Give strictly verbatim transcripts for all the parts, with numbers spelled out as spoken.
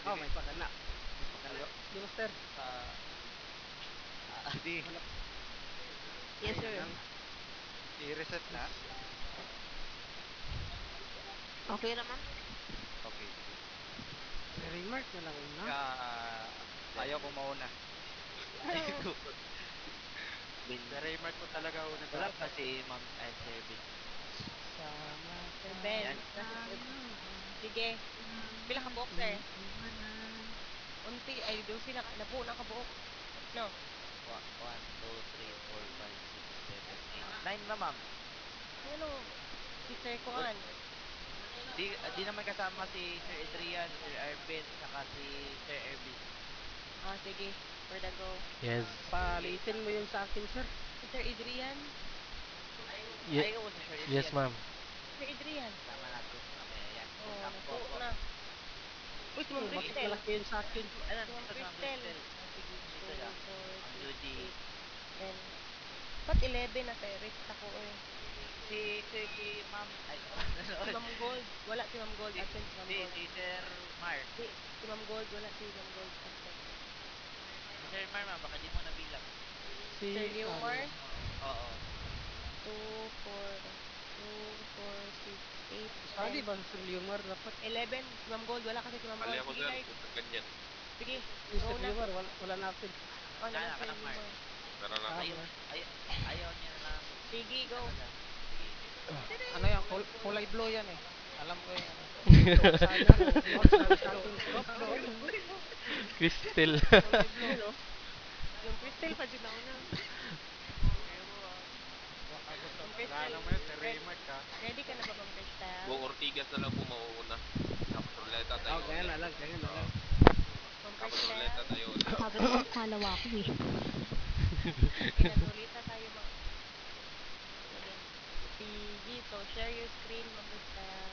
Oh, dire. may pakana. May pakana. Di master. Sa ah, di Wala. Yes, Ay, sir. nang. i-reset na. Okay naman. Okay, sige. Remark na lang una. Ah, ayaw ko mauna. Ayaw ko. Bin, Si Raymark po talaga una wala dapat. pa si Ma'am eh, Sir Bin. Sama Sir ka Ben, Yan. nasa sa sir. mga Sige. Pila ka buok, sir? iiwanan. Unti, ay, doon sila. Nabuo na ka buok. No. one, two, three, four, five, six, seven, eight, nine na ma'am. Ano? Si Sir Wal- Kuan. Di, ah, di naman kasama si Sir Adrian, Sir Arvin, saka si Sir Ervin. Ah, sige. For the go. Yes. Palitin mo yun sa akin, sir. Si Sir Adrian. Ye Ay, oo, si Sir yes, Adrian. ma'am. Sir Adrian. Sama natin. Okay, ayan. Oh, Sampo nabuo po. na. Uy, si Ma'am Hmm, bakit Cristel. malaki yun sa akin? Ayan, Si Ma'am ito si Ma'am Cristel. Cristel. Ah, sige. Dito two, siya. four, Ma'am six, Judy. eight, ten. Ba't eleven na tayo? Rest ako eh. Si, si Ma'am, ay, Si Ma'am Gold. Wala si Ma'am Gold. si, Absent si Ma'am si, Gold. si Sir Mar. Si, si Ma'am Gold. Wala si Ma'am Gold. Absent. Si Sir Mar, ma'am, baka di mo nabilang. Si, Sir ano, Leomar. Oo. two, four, two, four, six, eight, ten. sali ba sa Liumar dapat? eleven. Si Ma'am Gold. Wala kasi si Ma'am Ali Gold. ako Sige, sir, guys. kung ganyan. Sige. Mister Go na. Liumar, wala, wala natin. On na Kaya lang, na, Sir kanang Mar. Leomar. Pero na Ah, ako. Ayaw, wala. ay, ayaw niya na lang. Sige, go. Ano siya? Sige. Ano yan? Kul- kulay blue yan eh. Alam ko yan. Huwag sana. Huwag sana sa akin. Crystal. Kulay blue. Yun, oh. Yung Crystal pa dyan ako na. Ayaw mo ah. Baka gusto. Ma'am Wala Crystal. naman yun. Si Ready, Raymark ah. ready ka na ba, Ma'am Crystal? Buong Ortigas na lang po mauuna. Tapos ruleta tayo Oh, ganyan ulit. na lang, ganyan na Oo. lang. Ma'am Tapos Crystal? ruleta tayo ulit. Sabi ko, kalawa ko eh. Okay, nag-rulita tayo, Ma'am. Sige. Sige, so share your screen, Ma'am Crystal.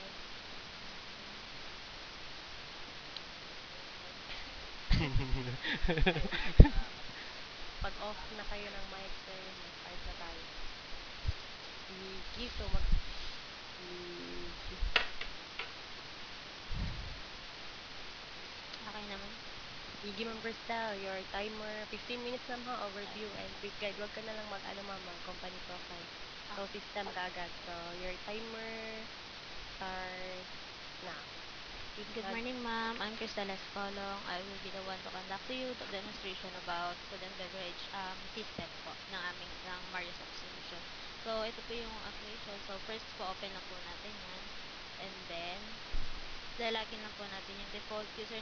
Pag off na kayo ng mic, sir, mag-start na tayo. Sige, so mag... Sige. Okay naman. Sige, Ma'am Crystal, your timer, fifteen minutes lang ha, overview and quick guide. Huwag ka na lang mag-ano, ma'am, mag-company profile. So, system ka agad. So, your timer start na. Good morning, ma'am. I'm Crystal Escolong. I will be the one to conduct to you the demonstration about food and beverage um, system po ng aming ng Mariosop Solution. So, ito po yung operation. So, first po, open lang po natin yan. And then, lalagyan lang po natin yung default user